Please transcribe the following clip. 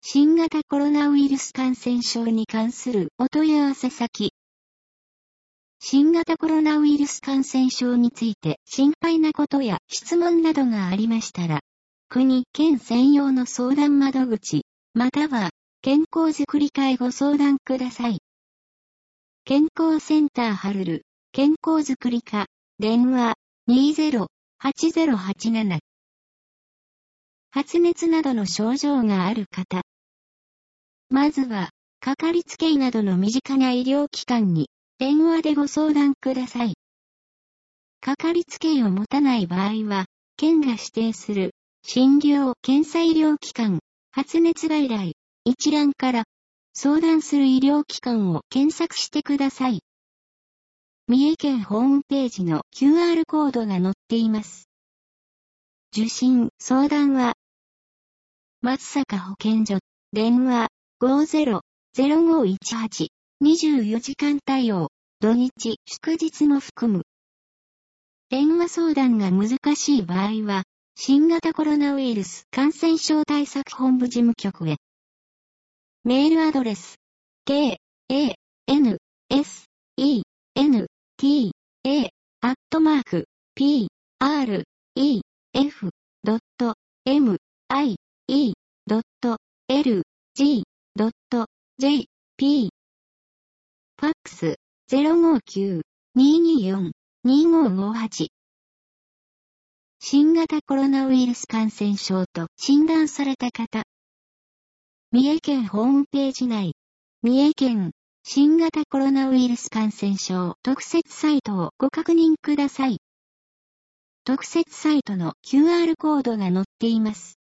新型コロナウイルス感染症に関するお問い合わせ先。新型コロナウイルス感染症について心配なことや質問などがありましたら、国・県専用の相談窓口、または健康づくり課へご相談ください。健康センターハルル、健康づくり課、電話 20-8087。発熱などの症状がある方。まずは、かかりつけ医などの身近な医療機関に電話でご相談ください。かかりつけ医を持たない場合は、県が指定する診療・検査医療機関、発熱外来、一覧から相談する医療機関を検索してください。三重県ホームページの QR コードが載っています。受診・相談は、松阪保健所、電話 50-0518、24時間対応、土日・祝日も含む。電話相談が難しい場合は、新型コロナウイルス感染症対策本部事務局へ。メールアドレス、kansentee@pre.ie.lg.jp。ファックス、059-224-2558。新型コロナウイルス感染症と診断された方。三重県ホームページ内、三重県新型コロナウイルス感染症特設サイトをご確認ください。特設サイトの QR コードが載っています。